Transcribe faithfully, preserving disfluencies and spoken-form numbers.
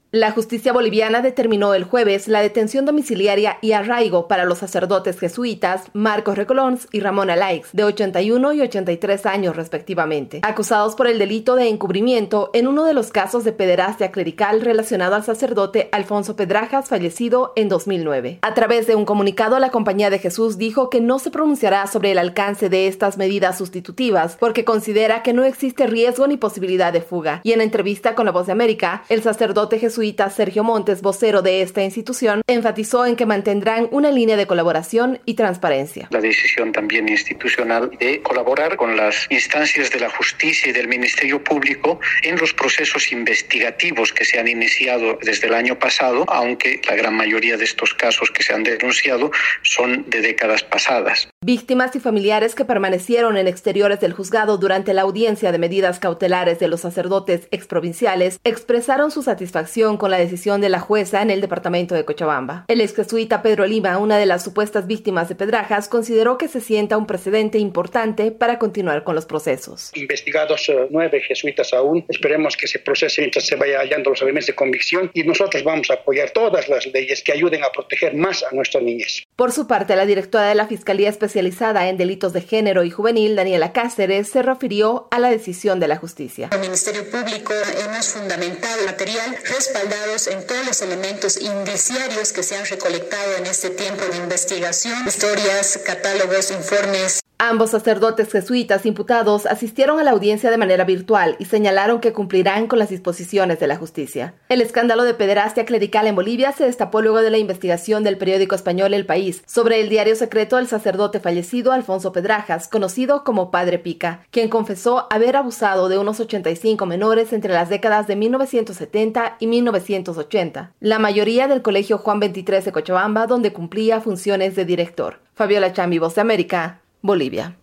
La justicia boliviana determinó el jueves la detención domiciliaria y arraigo para los sacerdotes jesuitas Marcos Recolons y Ramón Alaix, de ochenta y uno y ochenta y tres años respectivamente, acusados por el delito de encubrimiento en uno de los casos de pederastia clerical relacionado al sacerdote Alfonso Pedrajas, fallecido en dos mil nueve. A través de un comunicado, la Compañía de Jesús dijo que no se pronunciará sobre el alcance de estas medidas sustitutivas porque considera que no existe riesgo ni posibilidad de fuga. Y en entrevista con La Voz de América, el sacerdote jesuita Sergio Montes, vocero de esta institución, enfatizó en que mantendrán una línea de colaboración y transparencia. La decisión también institucional de colaborar con las instancias de la justicia y del Ministerio Público en los procesos investigativos que se han iniciado desde el año pasado, aunque la gran mayoría de estos casos que se han denunciado son de décadas pasadas. Víctimas y familiares que permanecieron en exteriores del juzgado durante la audiencia de medidas cautelares de los sacerdotes exprovinciales expresaron su satisfacción con la decisión de la jueza en el departamento de Cochabamba. El ex jesuita Pedro Lima, una de las supuestas víctimas de Pedrajas, consideró que se sienta un precedente importante para continuar con los procesos. Investigados uh, nueve jesuitas aún, esperemos que se procese mientras se vaya hallando los elementos de convicción y nosotros vamos a apoyar todas las leyes que ayuden a proteger más a nuestra niñez. Por su parte, la directora de la Fiscalía Especializada en Delitos de Género y Juvenil, Daniela Cáceres, se refirió a la decisión de la justicia. El Ministerio Público hemos fundamentado material respaldados en todos los elementos indiciarios que se han recolectado en este tiempo de investigación, historias, catálogos, informes. Ambos sacerdotes jesuitas imputados asistieron a la audiencia de manera virtual y señalaron que cumplirán con las disposiciones de la justicia. El escándalo de pederastia clerical en Bolivia se destapó luego de la investigación del periódico español El País sobre el diario secreto del sacerdote fallecido Alfonso Pedrajas, conocido como Padre Pica, quien confesó haber abusado de unos ochenta y cinco menores entre las décadas de mil novecientos setenta y mil novecientos ochenta, la mayoría del Colegio Juan veintitrés de Cochabamba, donde cumplía funciones de director. Fabiola Chambi, Voz de América, Bolivia.